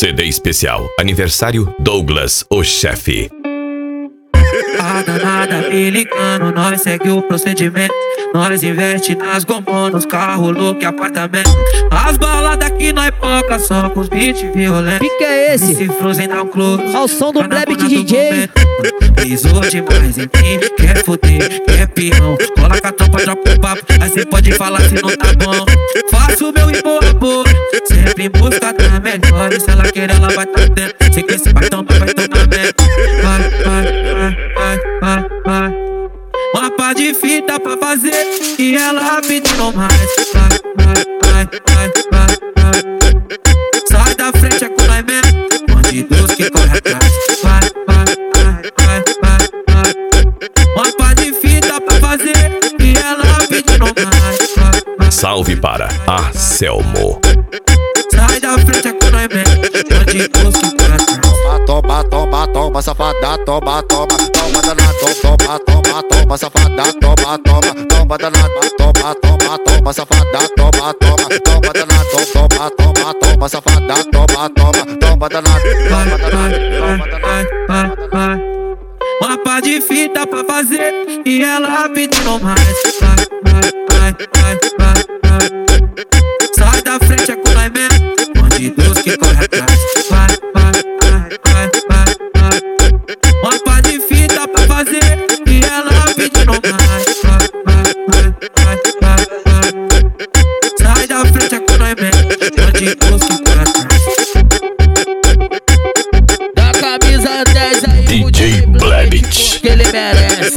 CD especial Aniversário Douglas, o chefe. A danada me ligando, nós segue o procedimento. Nós investe nas gomonas, carro, look, apartamento. As baladas que nós foca só com os beats violentos. Que é esse? Esse Frozen dá um close Ao som do Bleb de DJ. Pisou demais em mim, quer foder, quer peão. Cola com a tampa, troca o papo, aí cê pode falar se não tá bom. Faço o meu e boa boa, sempre em busca da melhor. E se ela quer, ela vai tá dentro. Sei que esse vai tomar merda. Vai. Mapa de fita pra fazer e ela pedindo mais. Vai. Sai da frente, é com nós mesmo. Bandidos que corre atrás. Vai. Mapa de fita pra fazer e ela pedindo mais. Salve para Anselmo. Sai da frente, é com nós mesmo. Bandidos que corre atrás. Toma, safada, toma, danado, toma, safada, toma, danado, toma, safada, toma, danado, toma, safada, toma, danado. Mapa de fita pra fazer e ela pedindo mais.